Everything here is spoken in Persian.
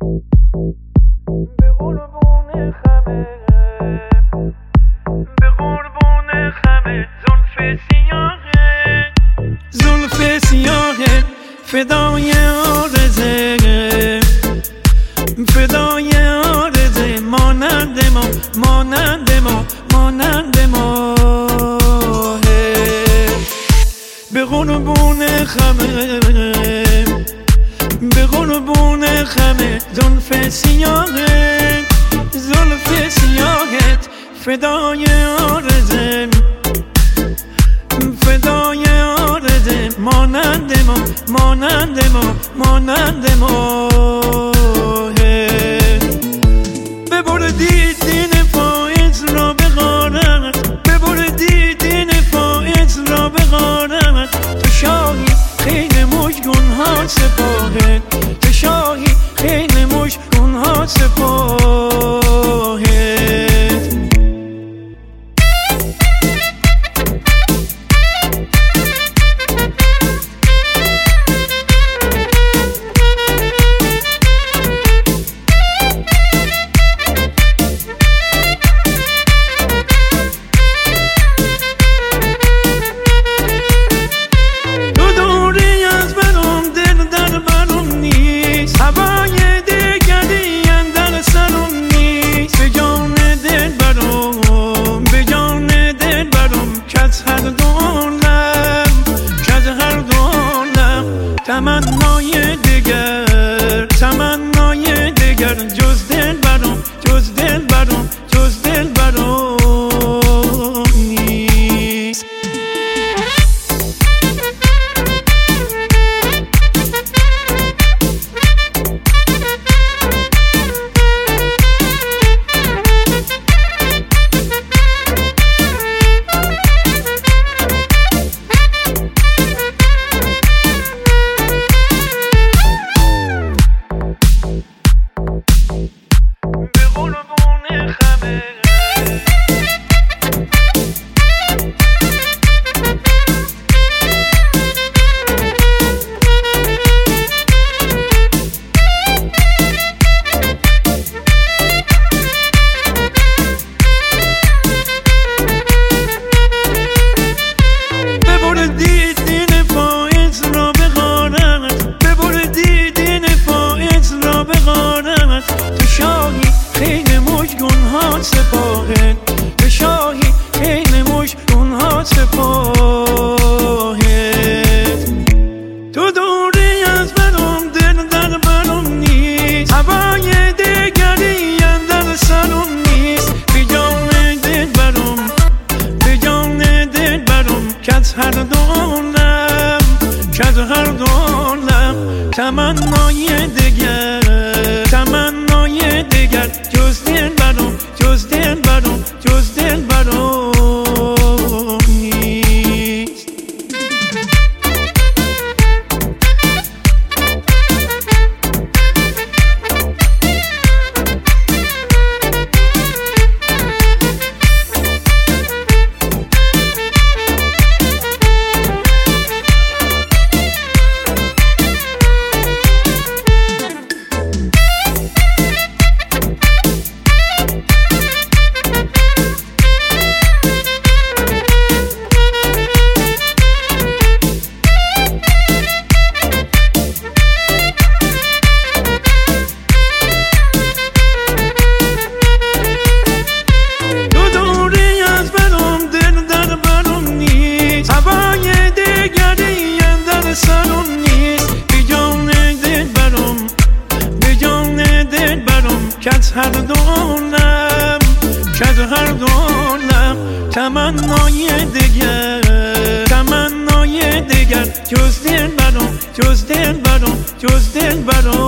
به قربون خمه زلف سیاهه زلف سیاهه فدای آرزه فدای آرزه مانند ما مانند ما مانند ما به قربون خمه به قربون خمه زلف سیاهه زلف سیاهت فدای آرزه فدای آرزه مانند ما مانند ما مانند ما ببردی دین فائز را به غارت ببردی دین فائز را به غارت تو شاهی خیلی مشگون ها سپاهت تو شاهی خیلی مشگون ها سپاهت تمنای دیگر تمنای دیگر جز دل برام جز دل برام جز دل برام نیست تو شاهی خیلی مشگون ها سپاهت تو شاهی خیلی مشگون ها سپاهت تو دوری از برام دل در برام نیست هوای دیگری اندر سرم نیست به جان دل برام به جان دل برام کز هر دولم کز هر دولم تمنای دیگر تمنای دیگر جز دل برام جز دل برام جز دل برام نیست کز هر دولم کز هر دولم تمنای دیگر تمنای دیگر جز دل برام جز دل برام جز دل برام